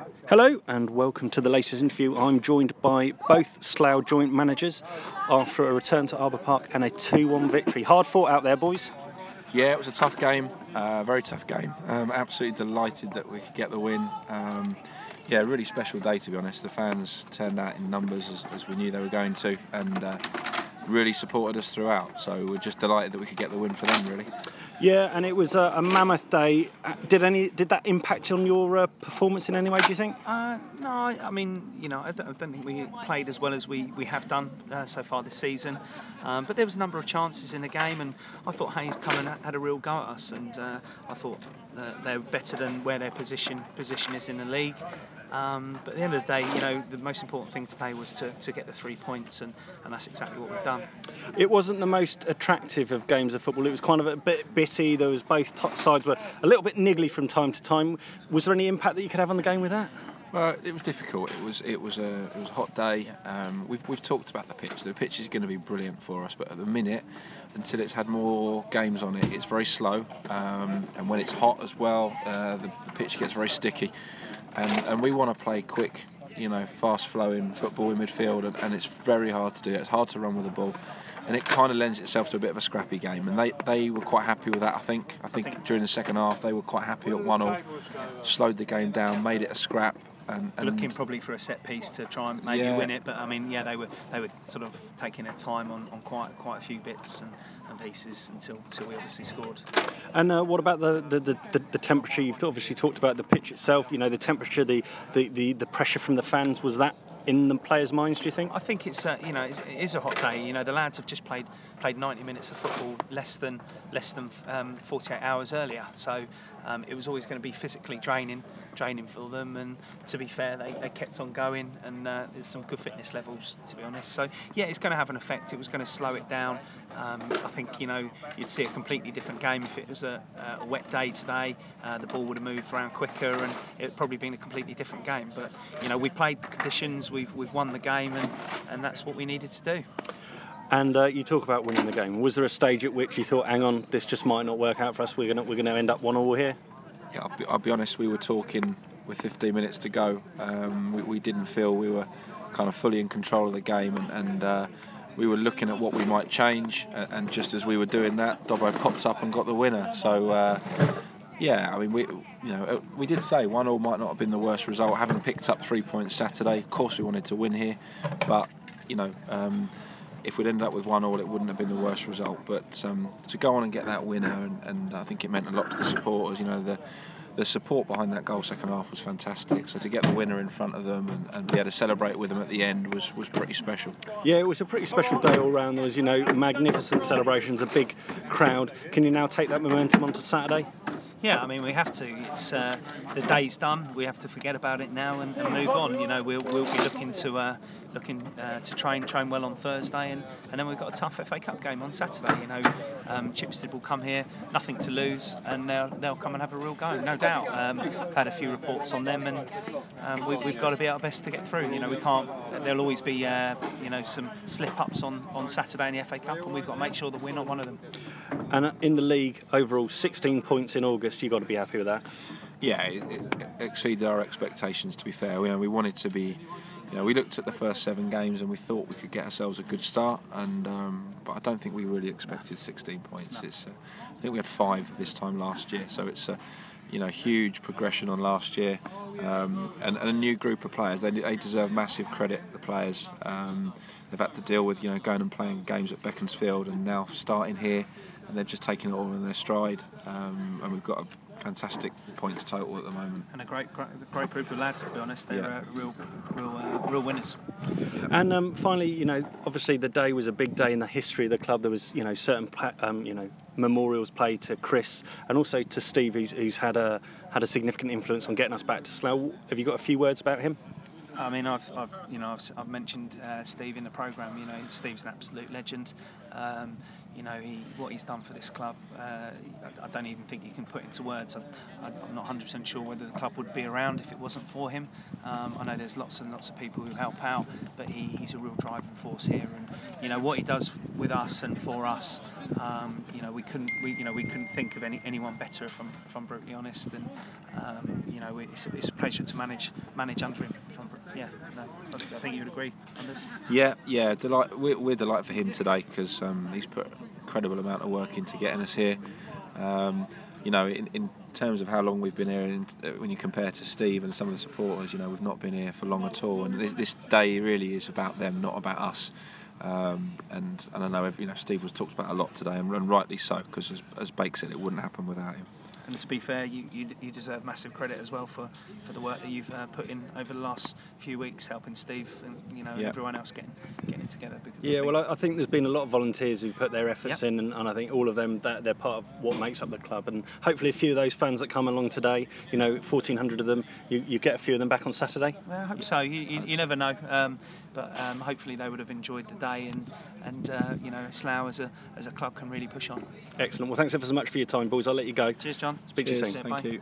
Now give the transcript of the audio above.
Hello and welcome to the latest interview. I'm joined by both Slough joint managers after a return to Arbour Park and a 2-1 victory. Hard fought out there, boys. Yeah, it was a tough game, very tough game. Absolutely delighted that we could get the win. Yeah, really special day to be honest. The fans turned out in numbers as we knew they were going to, and really supported us throughout. So we're just delighted that we could get the win for them, really. Yeah, and it was a mammoth day. Did that impact on your performance in any way, do you think? No, I mean, I don't think we played as well as we have done so far this season. But there was a number of chances in the game, and I thought Hayes come and had a real go at us, and I thought they were better than where their position is in the league. But at the end of the day, the most important thing today was to get the 3 points, and that's exactly what we've done. It wasn't the most attractive of games of football. It was kind of a bit bitty. There was both sides were a little bit niggly from time to time. Was there any impact that you could have on the game with that? Well, it was difficult. It was a hot day. We've talked about the pitch. The pitch is going to be brilliant for us, but at the minute, until it's had more games on it, it's very slow. And when it's hot as well, the pitch gets very sticky. And we want to play quick, fast-flowing football in midfield, and it's very hard to do. It's hard to run with the ball, and it kind of lends itself to a bit of a scrappy game. And they were quite happy with that. I think during the second half they were quite happy at 1-1, slowed the game down, made it a scrap. And looking probably for a set piece to try and maybe win it, but I mean, they were sort of taking their time on quite a few bits and pieces until we obviously scored. And what about the temperature? You've obviously talked about the pitch itself. The temperature, the pressure from the fans. Was that in the players' minds, do you think? I think it's it is a hot day. The lads have just played 90 minutes of football less than 48 hours earlier. So it was always going to be physically draining for them. And to be fair, they kept on going, and there's some good fitness levels, to be honest. So yeah, it's going to have an effect. It was going to slow it down. I think you'd see a completely different game if it was a wet day today. The ball would have moved around quicker, and it would probably been a completely different game. But we played the conditions. We've won the game, and that's what we needed to do. And you talk about winning the game. Was there a stage at which you thought, hang on, this just might not work out for us? We're going to end up 1-1 here? Yeah, I'll be honest. We were talking with 15 minutes to go. We didn't feel we were kind of fully in control of the game, and we were looking at what we might change. And just as we were doing that, Dobbo popped up and got the winner. So. Yeah, I mean, we did say 1-1 might not have been the worst result. Having picked up 3 points Saturday, of course we wanted to win here, but if we'd ended up with 1-1, it wouldn't have been the worst result. But to go on and get that winner, and I think it meant a lot to the supporters. The support behind that goal second half was fantastic. So to get the winner in front of them and be able to celebrate with them at the end was pretty special. Yeah, it was a pretty special day all round. There was magnificent celebrations, a big crowd. Can you now take that momentum onto Saturday? Yeah, I mean, we have to. It's the day's done. We have to forget about it now and move on. We'll be looking to train well on Thursday, and then we've got a tough FA Cup game on Saturday. Chipstead will come here, nothing to lose, and they'll come and have a real go, no doubt. I've had a few reports on them, and we've got to be our best to get through. We can't. There'll always be some slip-ups on Saturday in the FA Cup, and we've got to make sure that we're not one of them. And in the league overall, 16 points in August. You've got to be happy with that. Yeah, it exceeded our expectations, to be fair. We wanted to be. We looked at the first 7 games and we thought we could get ourselves a good start, but I don't think we really expected 16 points. No. I think we had 5 this time last year, so it's a huge progression on last year, and a new group of players. They deserve massive credit. The players they've had to deal with going and playing games at Beaconsfield and now starting here, and they've just taken it all in their stride, and we've got a fantastic points total at the moment. And a great group of lads, to be honest. They're real winners. And finally, obviously the day was a big day in the history of the club. There was, certain, memorials played to Chris and also to Steve, who's had a significant influence on getting us back to Slough. Have you got a few words about him? I mean, I've mentioned Steve in the programme. Steve's an absolute legend. What he's done for this club, I don't even think you can put into words. I'm not 100% sure whether the club would be around if it wasn't for him. I know there's lots and lots of people who help out, but he's a real driving force here. And what he does with us and for us, we couldn't think of anyone better, if I'm brutally honest. And you know, it's a pleasure to manage under him. I think you would agree on this. Yeah, delight. We're delighted for him today because he's put an incredible amount of work into getting us here. You know, in terms of how long we've been here, and when you compare to Steve and some of the supporters, you know, we've not been here for long at all. And this day really is about them, not about us. And I know, you know, Steve was talked about a lot today, and rightly so, because as Bake said, it wouldn't happen without him. And to be fair, you deserve massive credit as well for the work that you've put in over the last few weeks, helping Steve and, you know, and everyone else getting it together. Because I think there's been a lot of volunteers who've put their efforts in, and I think all of them, they're part of what makes up the club. And hopefully a few of those fans that come along today, you know, 1,400 of them, you get a few of them back on Saturday. Well, I hope so. You never know. But hopefully they would have enjoyed the day, and you know, Slough as a club can really push on. Excellent. Well, thanks ever so much for your time, boys. I'll let you go. Cheers, John. Speak to you soon. Thank you.